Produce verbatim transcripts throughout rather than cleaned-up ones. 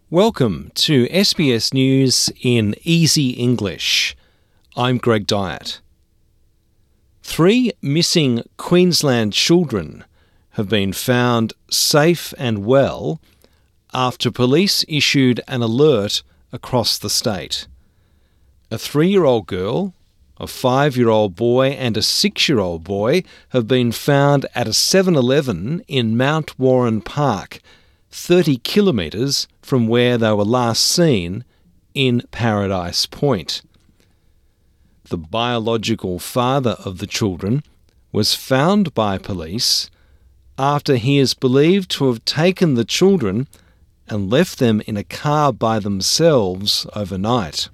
Welcome to S B S News in Easy English. I'm Greg Dyatt. Three missing Queensland children have been found safe and well after police issued an alert across the state. A three-year-old girl, a five-year-old boy and a six-year-old boy have been found at a seven eleven in Mount Warren Park, thirty kilometres from where they were last seen in Paradise Point. The biological father of the children was found by police after he is believed to have taken the children and left them in a car by themselves overnight.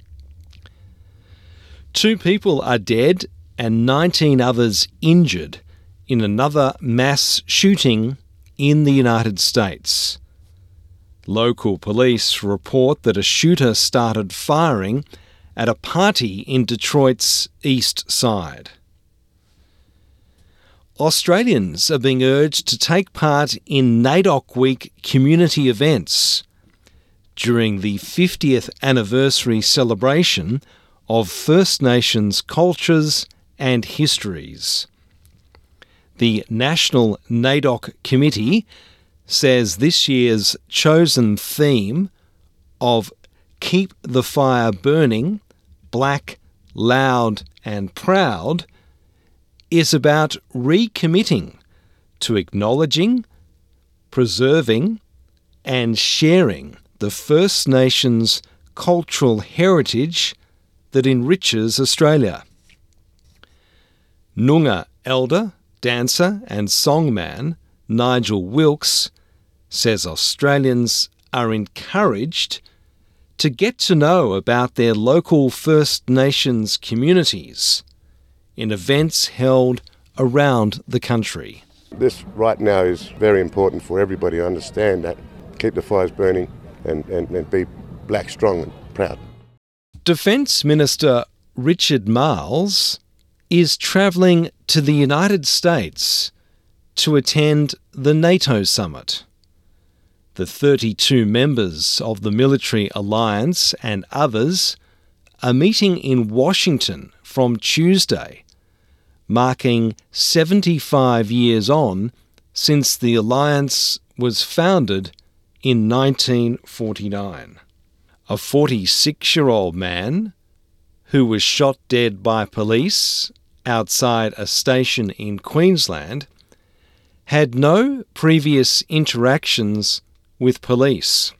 Two people are dead and nineteen others injured in another mass shooting in the United States. Local police report that a shooter started firing at a party in Detroit's East Side. Australians are being urged to take part in NAIDOC Week community events during the fiftieth anniversary celebration of First Nations cultures and histories. The National NAIDOC Committee says this year's chosen theme of Keep the Fire Burning, Black, Loud and Proud is about recommitting to acknowledging, preserving and sharing the First Nations cultural heritage that enriches Australia. Noongar elder, dancer and songman Nigel Wilkes says Australians are encouraged to get to know about their local First Nations communities in events held around the country. This right now is very important for everybody to understand that. Keep the fires burning and, and, and be black, strong and proud. Defence Minister Richard Marles is travelling to the United States to attend the NATO summit. The thirty-two members of the military alliance and others are meeting in Washington from Tuesday, marking seventy-five years on since the alliance was founded in nineteen forty-nine. A forty-six-year-old man who was shot dead by police outside a station in Queensland had no previous interactions with police.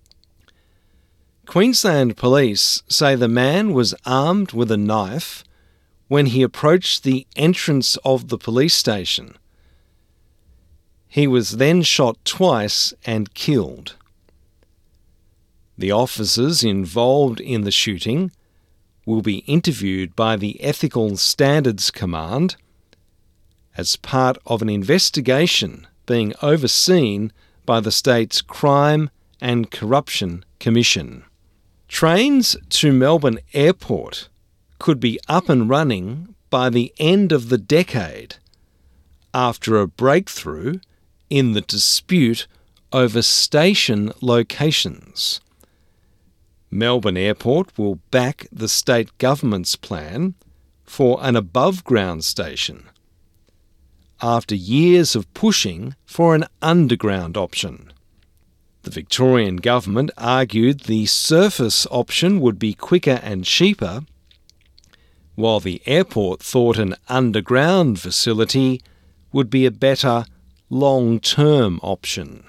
Queensland police say the man was armed with a knife when he approached the entrance of the police station. He was then shot twice and killed. The officers involved in the shooting will be interviewed by the Ethical Standards Command as part of an investigation being overseen by the state's Crime and Corruption Commission. Trains to Melbourne Airport could be up and running by the end of the decade after a breakthrough in the dispute over station locations. Melbourne Airport will back the state government's plan for an above-ground station after years of pushing for an underground option. The Victorian government argued the surface option would be quicker and cheaper, while the airport thought an underground facility would be a better long-term option.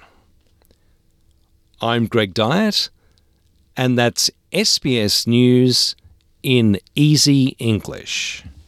I'm Greg Dyatt, and that's S B S News in Easy English.